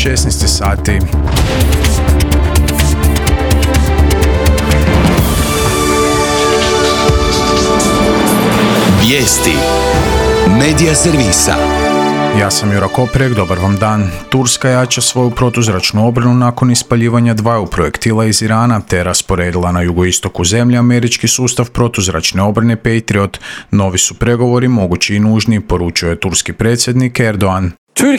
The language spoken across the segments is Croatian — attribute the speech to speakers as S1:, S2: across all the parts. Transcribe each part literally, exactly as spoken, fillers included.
S1: šesnaest sati.
S2: Vijesti Medija servisa.
S1: Ja sam Jura Koprek, dobar vam dan. Turska jača svoju protuzračnu obranu nakon ispaljivanja dvaju projektila iz Irana te rasporedila na jugoistoku zemlje američki sustav protuzračne obrane Patriot. Novi su pregovori mogući i nužni, poručuje turski predsjednik Erdogan.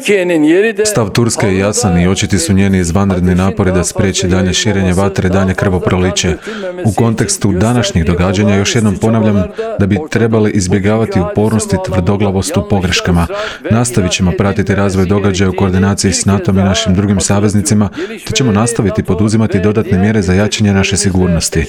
S3: Stav Turske je jasan i očiti su njeni izvanredni napori da spriječi dalje širenje vatre i dalje krvoproliće. U kontekstu današnjih događanja još jednom ponavljam da bi trebali izbjegavati upornost i tvrdoglavost u pogreškama. Nastavit ćemo pratiti razvoj događaja u koordinaciji s NATO-om i našim drugim saveznicima, te ćemo nastaviti poduzimati dodatne mjere za jačanje naše sigurnosti.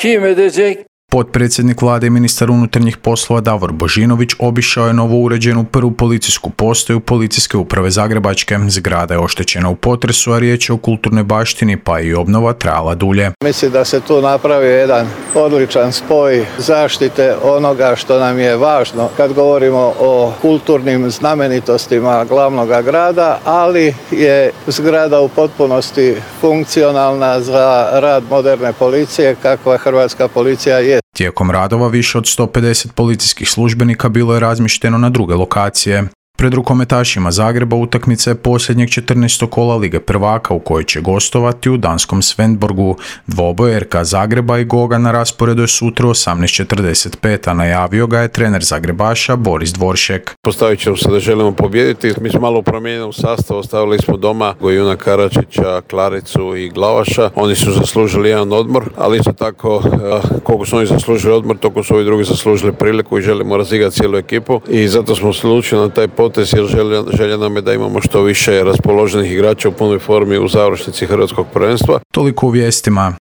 S1: Potpredsjednik vlade i ministar unutarnjih poslova Davor Božinović obišao je novo uređenu prvu policijsku postaju Policijske uprave Zagrebačke. Zgrada je oštećena u potresu, a riječ je o kulturnoj baštini, pa i obnova trajala dulje.
S4: Mislim da se tu napravio jedan odličan spoj zaštite onoga što nam je važno kad govorimo o kulturnim znamenitostima glavnog grada, ali je zgrada u potpunosti funkcionalna za rad moderne policije kakva hrvatska policija je.
S1: Tijekom radova više od sto pedeset policijskih službenika bilo je razmješteno na druge lokacije. Pred rukometašima Zagreba utakmica je posljednjeg četrnaestog kola Lige prvaka u kojoj će gostovati u danskom Svendborgu. Dvoboj R K Zagreba i Goga na rasporedu je sutra u osamnaest četrdeset pet, a najavio ga je trener Zagrebaša Boris Dvoršek.
S5: Postavit ćemo se da želimo pobijediti. Mi smo malo u promijenjenom sastavu, ostavili smo doma Gojuna Karačića, Klaricu i Glavaša. Oni su zaslužili jedan odmor, ali isto tako koliko su oni zaslužili odmor, toliko su ovi drugi zaslužili priliku i želimo razigrati cijelu ekipu i zato smo odlučili na taj potez jer želja, želja nam je da imamo što više raspoloženih igrača u punoj formi u završnici hrvatskog prvenstva.
S1: Toliko u vijestima.